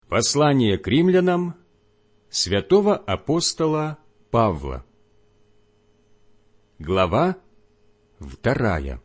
Послание к римлянам святого апостола Павла. Глава 2.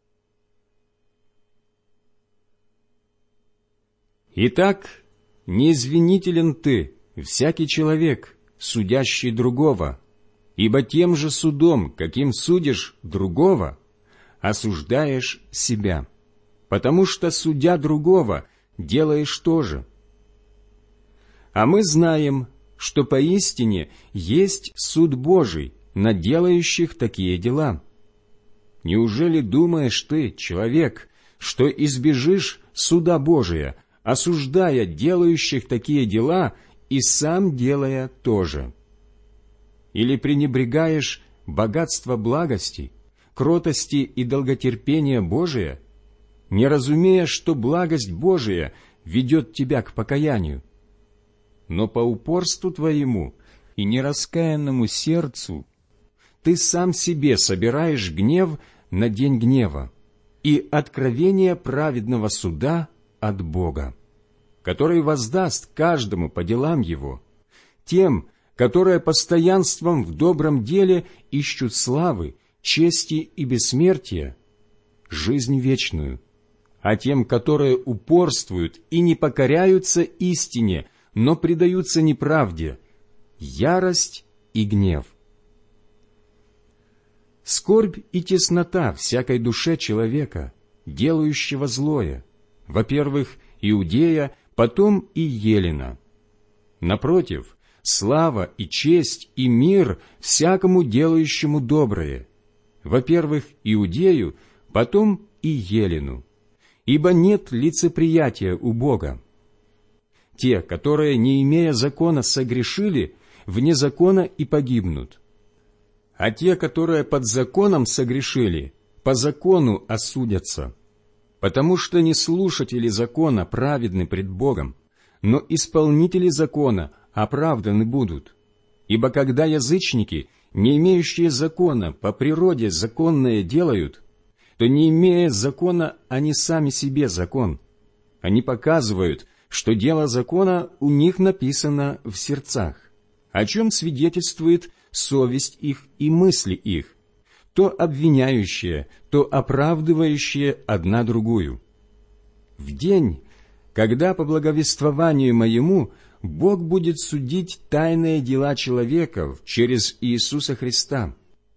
Итак, не извинителен ты, всякий человек, судящий другого, ибо тем же судом, каким судишь другого, осуждаешь себя, потому что, судя другого, делаешь то же. А мы знаем, что поистине есть суд Божий над делающих такие дела. Неужели думаешь ты, человек, что избежишь суда Божия, осуждая делающих такие дела и сам делая то же? Или пренебрегаешь богатство благости, кротости и долготерпения Божия, не разумея, что благость Божия ведет тебя к покаянию? Но по упорству твоему и нераскаянному сердцу ты сам себе собираешь гнев на день гнева и откровение праведного суда от Бога, который воздаст каждому по делам его, тем, которые постоянством в добром деле ищут славы, чести и бессмертия, жизнь вечную, а тем, которые упорствуют и не покоряются истине, но предаются неправде, ярость и гнев. Скорбь и теснота всякой душе человека, делающего злое, во-первых, Иудея, потом и Еллина. Напротив, слава и честь и мир всякому делающему доброе, во-первых, Иудею, потом и Еллину, ибо нет лицеприятия у Бога. Те, которые, не имея закона, согрешили, вне закона и погибнут. А те, которые под законом согрешили, по закону осудятся. Потому что не слушатели закона праведны пред Богом, но исполнители закона оправданы будут. Ибо когда язычники, не имеющие закона, по природе законное делают, то, не имея закона, они сами себе закон. Они показывают, что дело закона у них написано в сердцах, о чем свидетельствует совесть их и мысли их, то обвиняющие, то оправдывающие одна другую. В день, когда по благовествованию моему Бог будет судить тайные дела человеков через Иисуса Христа.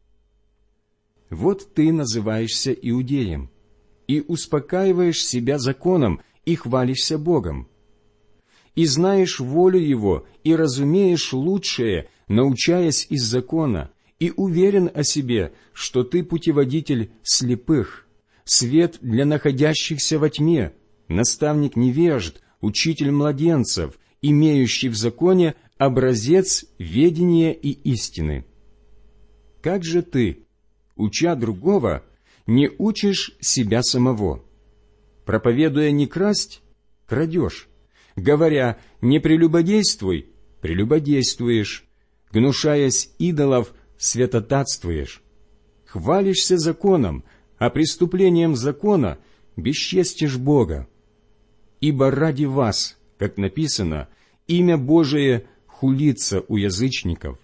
Вот ты называешься иудеем, и успокаиваешь себя законом, и хвалишься Богом. И знаешь волю Его, и разумеешь лучшее, научаясь из закона, и уверен о себе, что ты путеводитель слепых, свет для находящихся во тьме, наставник невежд, учитель младенцев, имеющий в законе образец ведения и истины. Как же ты, уча другого, не учишь себя самого? Проповедуя не красть, крадешь. Говоря «не прелюбодействуй», прелюбодействуешь. Гнушаясь идолов, святотатствуешь. Хвалишься законом, а преступлением закона бесчестишь Бога. Ибо ради вас, как написано, имя Божие хулится у язычников.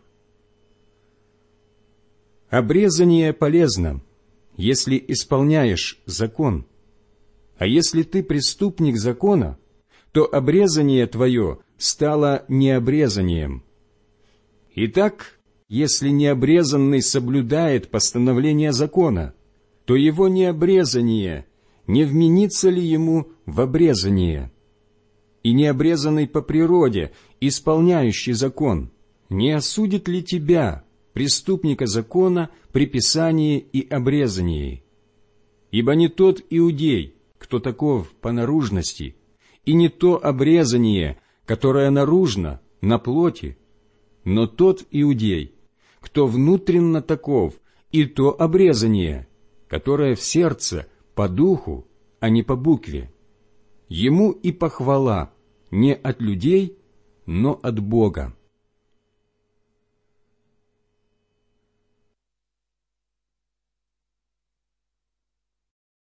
Обрезание полезно, если исполняешь закон. А если ты преступник закона, то обрезание твое стало необрезанием. Итак, если необрезанный соблюдает постановление закона, то его необрезание не вменится ли ему в обрезание? И необрезанный по природе, исполняющий закон, не осудит ли тебя, преступника закона, при писании и обрезании? Ибо не тот иудей, кто таков по наружности, и не то обрезание, которое наружно, на плоти, но тот иудей, кто внутренно таков, и то обрезание, которое в сердце, по духу, а не по букве. Ему и похвала не от людей, но от Бога.